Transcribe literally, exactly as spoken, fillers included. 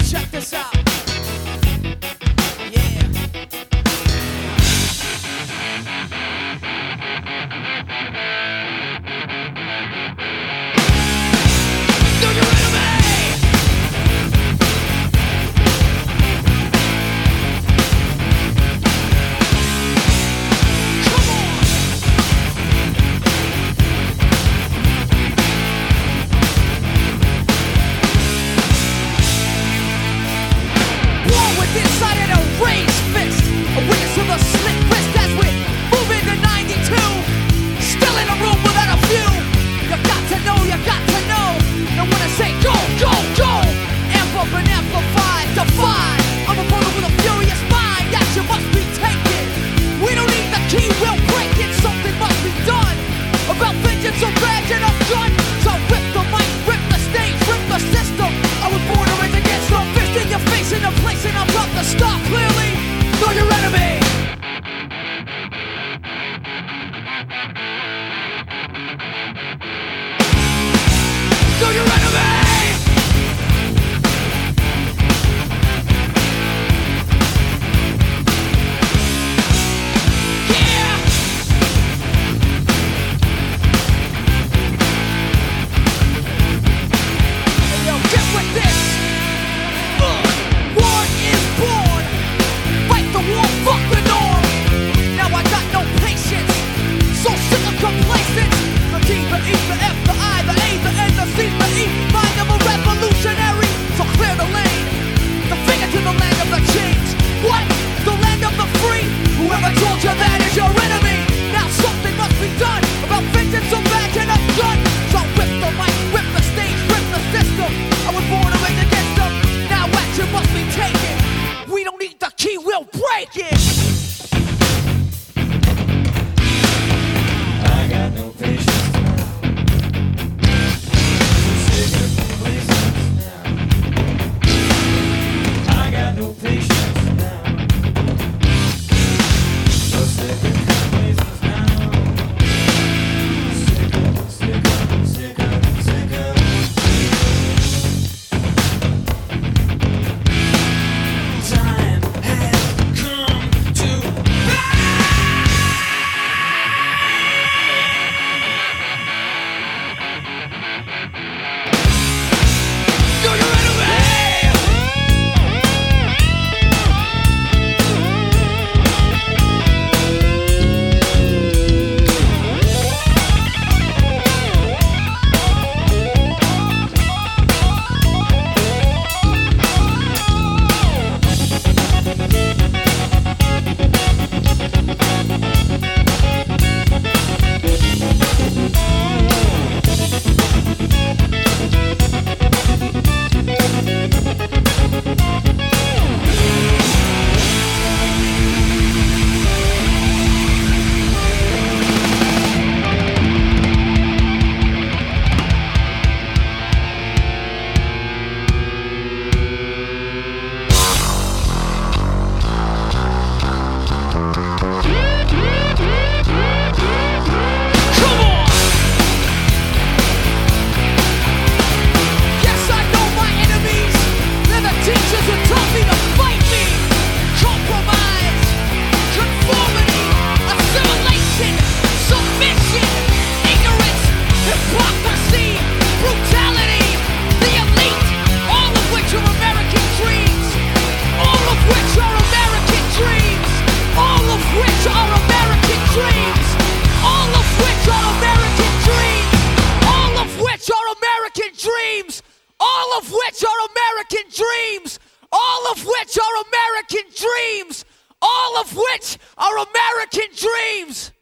Check this out. Yeah. Do you ready, man? Come on. War with inside and a raised fist. A witness to the slit wrist as we move into ninety-two. Still in a room without a view. You got to know, you got to know. And when I say go, go, go, amp up and amplify, defy. I'm a brother with a furious mind. Action must be taken. We don't need the key, we'll break it. Something must be done. About vengeance or badge and a gun. So rip the mic, rip the stage, rip the system. I was born to rage against no fist in your face in a place and I'm about to stop clearly. Know your enemy. Know your enemy. Yeah. Hey, yo, get with this. Uh, war is born. Fight the war, fuck the norm. Now I got no patience. So sick of complacence. The T, the E, the F, the I, the A, the N, the C, the E. Mind of a revolutionary. So clear the lane. The finger to the land of the chains. What? The land of the free. Whoever told you that is your enemy. Now something must be done about vengeance or badge and a gun. So rip the mic, rip the stage, rip the system. I was born to rage against them. Now action must be taken. We don't need the key, we'll break it. I got no patience now. So sick of complacence now. I got no patience now. So sick of complacence now. Sick of, sick of, sick of, sick of. Time has come to Do your enemy! Come on! Yes, I know my enemies. They're the teachers who taught me to fight me. Compromise, conformity, assimilation, submission, ignorance, hypocrisy, brutality, the elite, all of which are American dreams. All of which are American dreams. All of which are American dreams. All of which are American dreams. All of which are American dreams. All of which are American dreams. All of which are American dreams. All of which are American dreams.